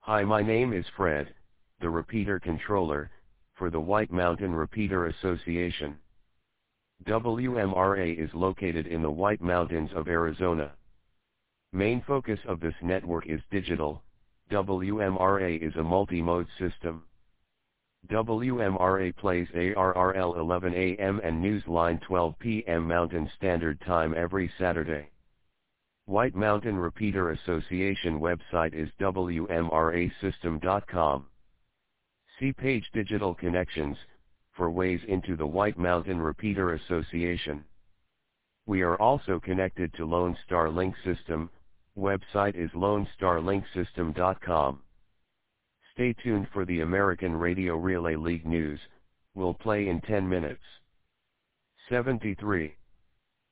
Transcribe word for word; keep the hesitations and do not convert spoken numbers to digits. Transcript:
Hi, my name is Fred, the repeater controller, for the White Mountain Repeater Association. W M R A is located in the White Mountains of Arizona. Main focus of this network is digital. W M R A is a multi-mode system. W M R A plays A R R L eleven A M and Newsline twelve P M Mountain Standard Time every Saturday. White Mountain Repeater Association website is W M R A system dot com. See page Digital Connections for ways into the White Mountain Repeater Association. We are also connected to Lone Star Link System. Website is Lone Star Link System dot com. Stay tuned for the American Radio Relay League news. Will play in ten minutes. seventy-three.